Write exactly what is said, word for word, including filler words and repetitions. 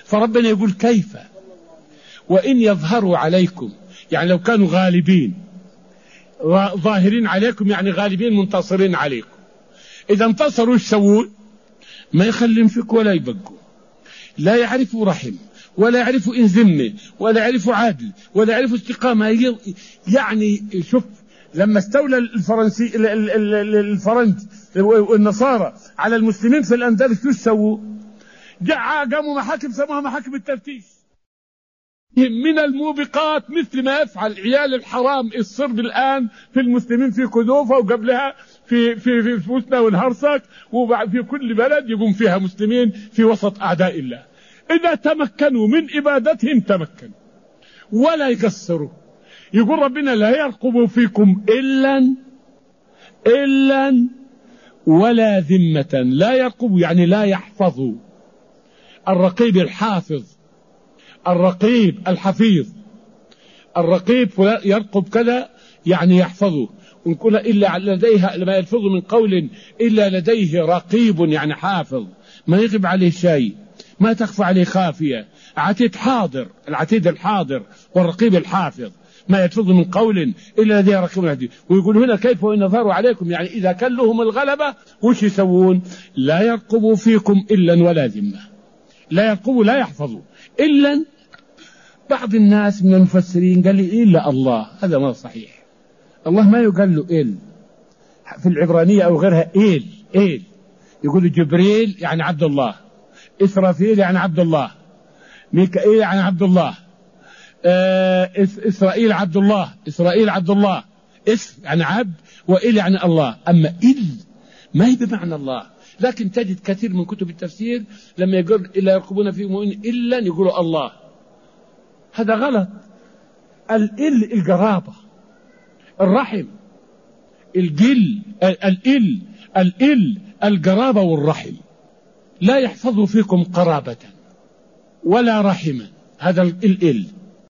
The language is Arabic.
فربنا يقول كيف وإن يظهروا عليكم، يعني لو كانوا غالبين ظاهرين عليكم، يعني غالبين منتصرين عليكم، إذا انتصروا ايش يسوون؟ ما يخلين فيك ولا يبقوا، لا يعرفوا رحم ولا يعرفوا إن ذمة ولا يعرفوا عدل ولا يعرفوا استقامة. يعني شوف لما استولى الفرنسي الفرنج والنصارى على المسلمين في الأندلس شو سووا؟ قاموا محاكم سموها محاكم التفتيش من الموبقات، مثل ما يفعل عيال الحرام الصرب الآن في المسلمين في كودوفا وقبلها في في في فوسنا والهرسك، وبعد في كل بلد يقوم فيها مسلمين في وسط أعداء الله. إذا تمكنوا من إبادتهم تمكنوا ولا يقصروا. يقول ربنا لا يرقب فيكم إلا إلا ولا ذمة. لا يرقب يعني لا يحفظ. الرقيب الحافظ، الرقيب الحفيظ. الرقيب يرقب كذا يعني يحفظه، ونقول إلا لديها ما يلفظ من قول إلا لديه رقيب يعني حافظ، ما يغيب عليه شيء، ما تخفى عليه خافية. عتيد حاضر، العتيد الحاضر والرقيب الحافظ، ما يلفظ من قول إلا لديه رقيب عتيد. ويقول هنا كيف وإن ظهروا عليكم، يعني إذا كان لهم الغلبة وش يسوون؟ لا يرقبوا فيكم إلا ولا ذمة. لا يرقبوا لا يحفظوا إلا. بعض الناس من المفسرين قال لي إلا الله، هذا ما صحيح. الله ما يقال له إل في العبرانية أو غيرها. إيل إيل يقول جبريل يعني عبد الله، إسرافيل يعني عبد الله، ميكائيل يعني عبد الله، آه إسرائيل عبد الله، إسرائيل عبد الله، اسم يعني عبد، وإل يعني الله. أما إل ما هي بمعنى الله. لكن تجد كثير من كتب التفسير لما يقول إلا يرقبون في مؤمن إلا يقولوا الله، هذا غلط. الإل القرابة، الرحم، الجل، الإل الإل القرابة والرحم. لا يحفظ فيكم قرابة ولا رحما، هذا الإل.